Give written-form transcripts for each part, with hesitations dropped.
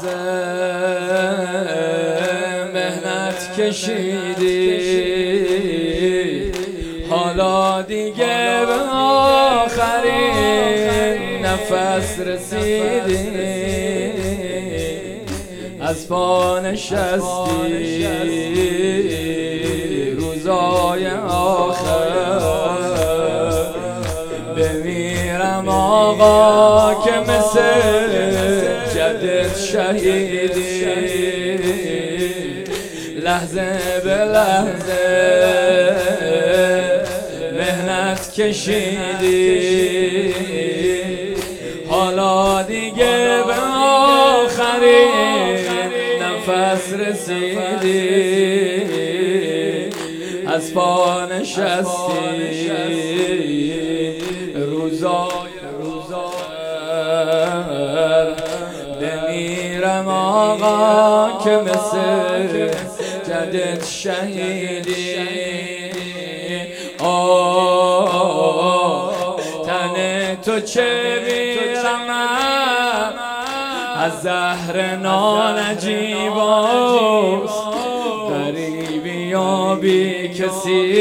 لحظه مهنت کشیدی، حالا دیگه به آخرین نفس رسیدی، از پا نشستی روزای آخر. بمیرم آقا که مثل جدت شهیدی، لحظه به لحظه مهنت کشیدی، حالا دیگه به آخرین نفس رسیدی، از پا نشستی روزای بمیرم آقا که مثل جدت شهیدی. تن تو چه بیرمم از زهر نانجیباست، غریبی و بی کسی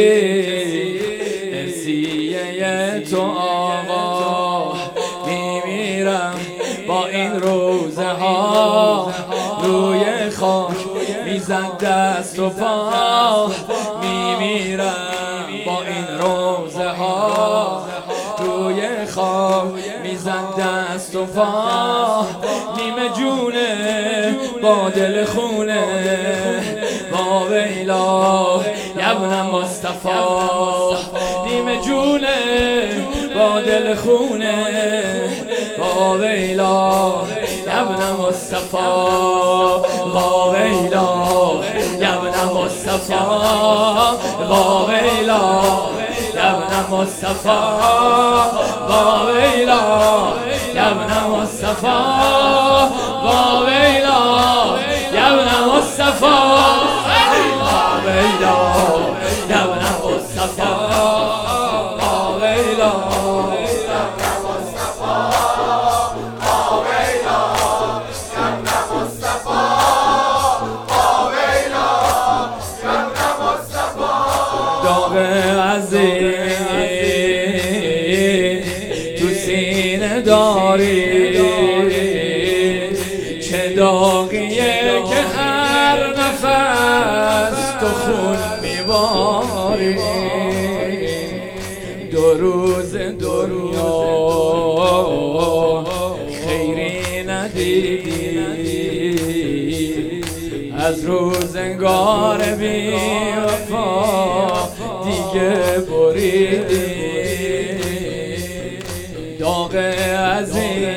ارسیه تو آقا. میمیرم با این روزه ها روی خاک میزد دست و پا، میمیرم با این روزه ها روی خاک میزد دست و پا. نیمه جونه با دل خونه با ویلا یبن مصطفی، نیمه جونه با دل خونه با ویلا یبن مصطفی، با ویلا یبن مصطفی، با ویلا یبن مصطفی، با ویلا یبن مصطفی، با ویلا یبن مصطفی، با ویلا یبن مصطفی، با ویلا تو سینه داری، چه داغیه که هر نفس تو خون میباری. دو روز دنیا خیری ندیدی، از روزگار بی وفا دیگه بریدی. داغ عظیم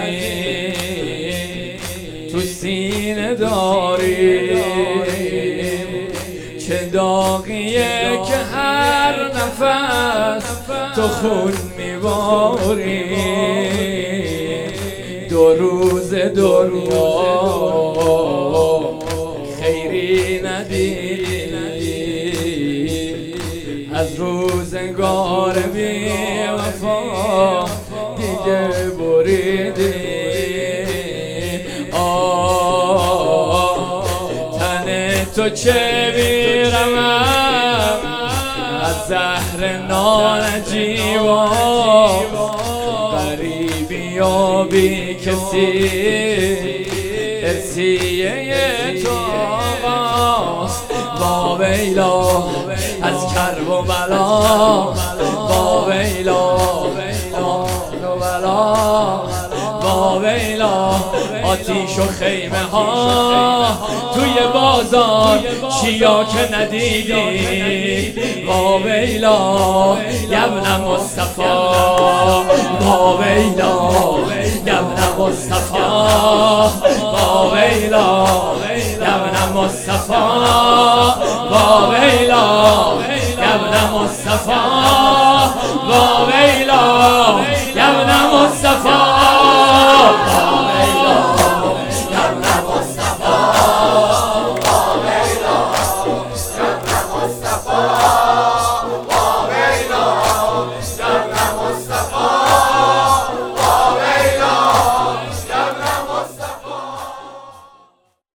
تو سینه داری، چه داغیه که هر نفس تو خون میباری. دو روز دنیا خیری ندیدی، از روزگار بی وفا دیگه بریدی. تن تو چه بیرمم از زهر نانجیبا، غریبی و بی کسی ارسیه تو آقاست. با ویلا از کرب و بلا، با ویلا با ویلا آتیش و خیمه ها توی بازار چیا که ندیدی. با ویلا یبن مصطفی، با ویلا یبن مصطفی، با ویلا یبن مصطفی، با ویلا یبن مصطفی، با ویلا یبن مصطفی.